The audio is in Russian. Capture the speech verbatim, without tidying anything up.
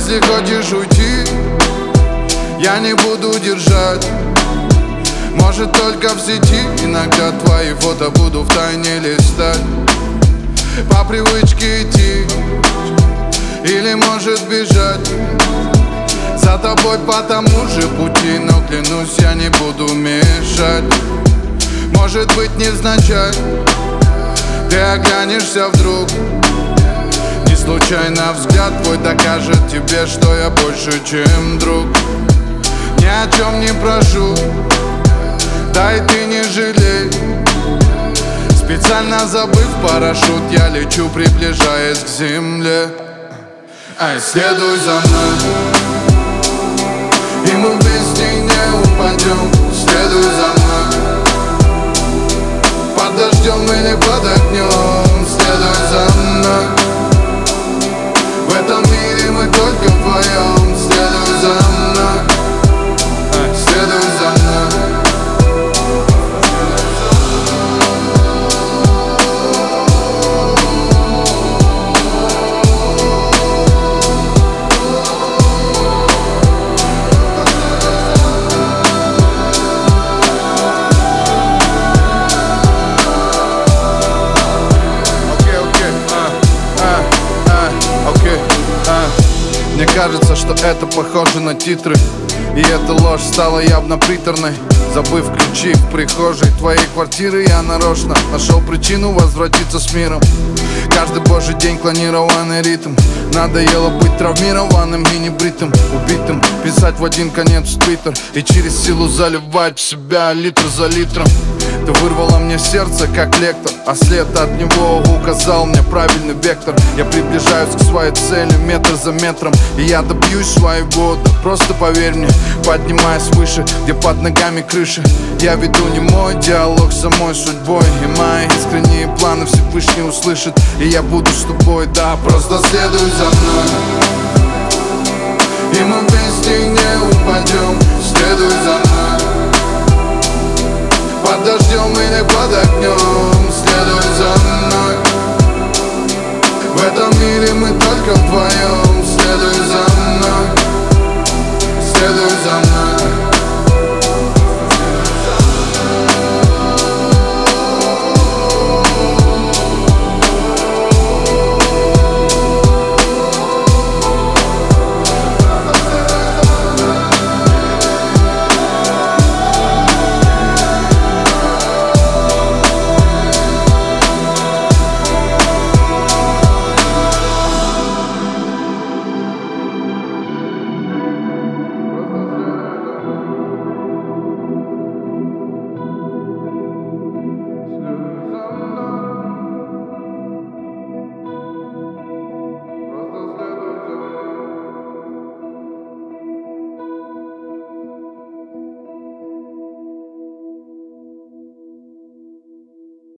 Если хочешь уйти, я не буду держать. Может, только в сети иногда твои фото буду втайне листать. По привычке идти или может бежать за тобой по тому же пути, но клянусь, я не буду мешать. Может быть, невзначай ты оглянешься вдруг, не случайно взгляд твой докажет тебе, что я больше, чем друг. Ни о чем не прошу, дай ты не жалей. Специально забыв парашют, я лечу, приближаясь к земле. Ай, следуй за мной, и мы вместе не упадем. Следуй за мной, под дождем или под огнем. Следуй за мной, в этом мире мы только вдвоем. Следуй за мной, ай, следуй за мной. Мне кажется, что это похоже на титры, и эта ложь стала явно приторной. Забыв ключи в прихожей твоей квартиры, я нарочно нашел причину возвратиться с миром. Каждый божий день клонированный ритм. Надоело быть травмированным и небритым, убитым, писать в один конец в твиттер и через силу заливать в себя литр за литром. Ты вырвала мне сердце, как лектор, а след от него указал мне правильный вектор. Я приближаюсь к своей цели метр за метром, и я добьюсь своего, да просто поверь мне. Поднимаясь выше, где под ногами крыши, я веду не мой диалог с самой судьбой, и мои искренние планы Всевышний услышит. И я буду с тобой, да, просто следуй за мной, и мы вместе не упадем. Следуй за мной, под дождем или под огнем.